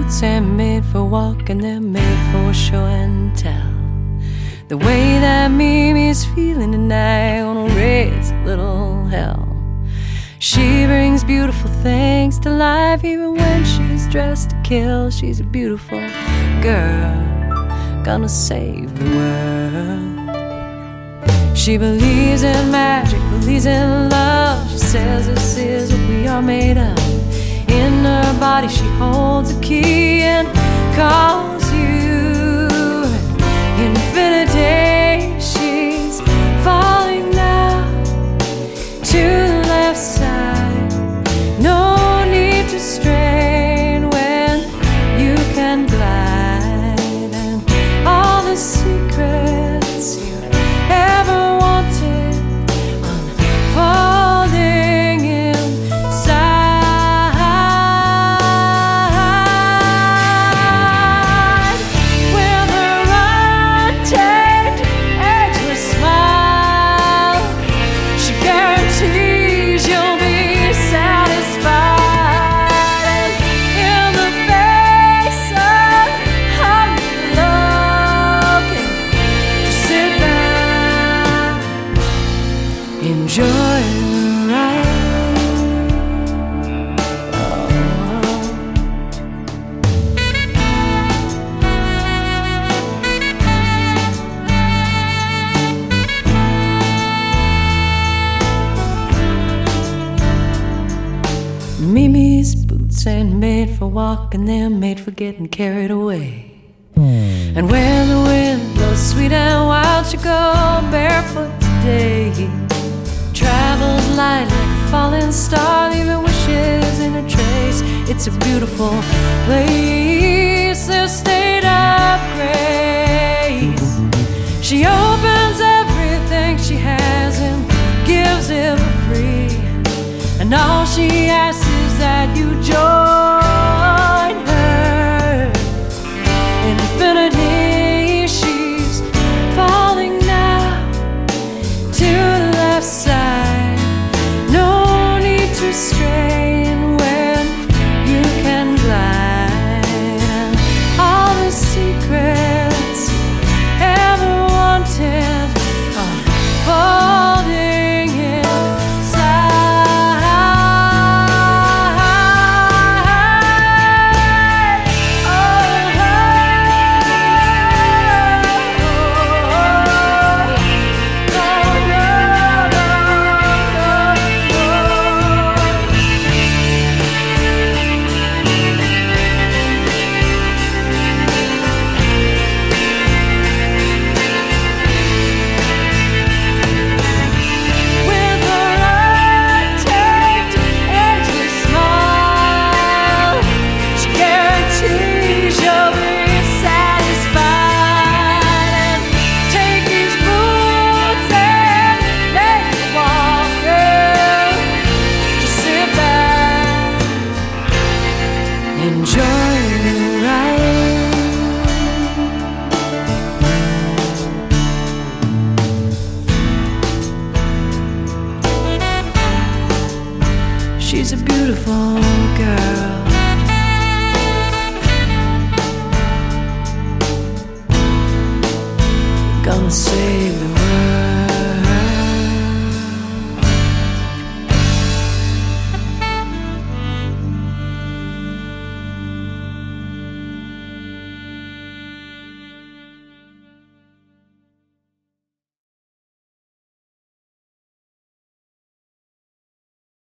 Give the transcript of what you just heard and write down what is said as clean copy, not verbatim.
boots ain't made for walking, they're made for show and tell. The way that Mimi's feeling tonight gonna raise a little hell. She brings beautiful things to life even when she's dressed to kill. She's a beautiful girl, gonna save the world. She believes in magic, believes in love. She says this is what we are made of. In her body she holds a key and calls you infinity. She's falling now to the left side. No need to strain when you can glide. And all the secrets you ever wanted unfolding inside. With her untamed, ageless smile, she guarantees you'll be satisfied. And in the face of hunger, looking, just sit back, enjoy the ride. Mimi's boots ain't made for walking, they're made for getting carried away. And when the wind blows sweet and wild, she go barefoot today. Travels light like a falling star, leaving wishes in a trace. It's a beautiful place, a state of grace. She opens everything she has and gives it for free. And all she asks is that you join her. Infinity, she's falling now to the left side. No need to strain when you can glide. And all the secrets ever wanted are folding inside. Oh, with her untamed, ageless smile, she guarantees you'll be satisfied. And take these boots and make you walk, girl. Just sit back, enjoy the ride. She's a beautiful girl, gonna save the